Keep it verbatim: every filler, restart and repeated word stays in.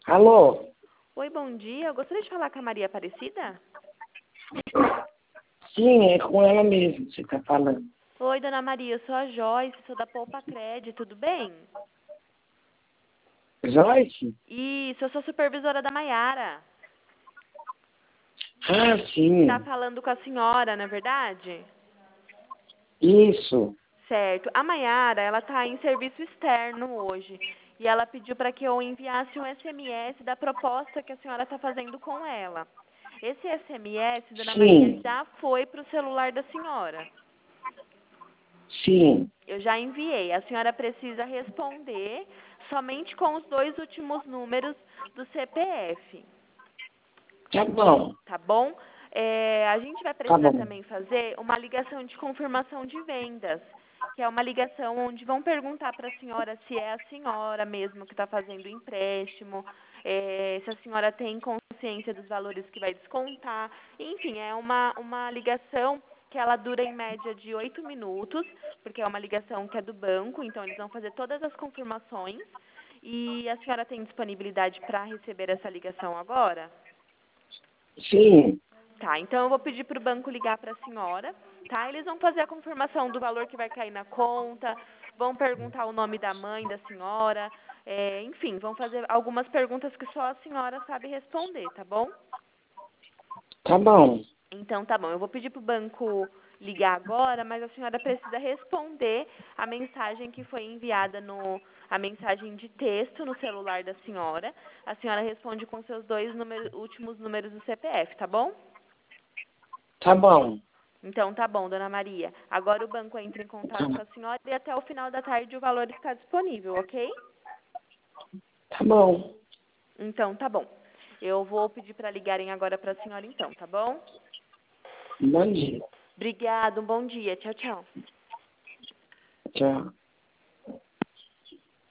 Alô? Oi, bom dia. Eu gostaria de falar com a Maria Aparecida. Sim, é com ela mesmo que você está falando. Oi, dona Maria. Eu sou a Joyce, sou da Poupa Cred. Tudo bem? Joyce? Isso, eu sou supervisora da Maiara. Ah, Tá sim. falando com a senhora, não é verdade? Isso. Certo. A Maiara, ela tá em serviço externo hoje. E ela pediu para que eu enviasse um S M S da proposta que a senhora está fazendo com ela. Esse S M S, dona Maria, Sim. já foi para o celular da senhora. Sim. Eu já enviei. A senhora precisa responder somente com os dois últimos números do C P F. Tá bom. Tá bom? É, a gente vai Tá precisar bom. também fazer uma ligação de confirmação de vendas, que é uma ligação onde vão perguntar para a senhora se é a senhora mesmo que está fazendo o empréstimo, é, se a senhora tem consciência dos valores que vai descontar. Enfim, é uma, uma ligação que ela dura em média de oito minutos, porque é uma ligação que é do banco, então eles vão fazer todas as confirmações. E a senhora tem disponibilidade para receber essa ligação agora? Sim. Tá, então eu vou pedir para o banco ligar para a senhora, tá? Eles vão fazer a confirmação do valor que vai cair na conta, vão perguntar o nome da mãe da senhora, é, enfim, vão fazer algumas perguntas que só a senhora sabe responder, tá bom? Tá bom. Então tá bom, eu vou pedir para o banco ligar agora, mas a senhora precisa responder a mensagem que foi enviada no a mensagem de texto no celular da senhora. A senhora responde com seus dois números, últimos números do C P F, tá bom? Tá bom. Então tá bom, dona Maria. Agora o banco entra em Tá, contato com a senhora e até o final da tarde o valor está disponível, ok? tá bom. Então tá bom. Eu vou pedir para ligarem agora para a senhora então, tá bom? Bom dia. Obrigada, um bom dia. Tchau, tchau. Tchau.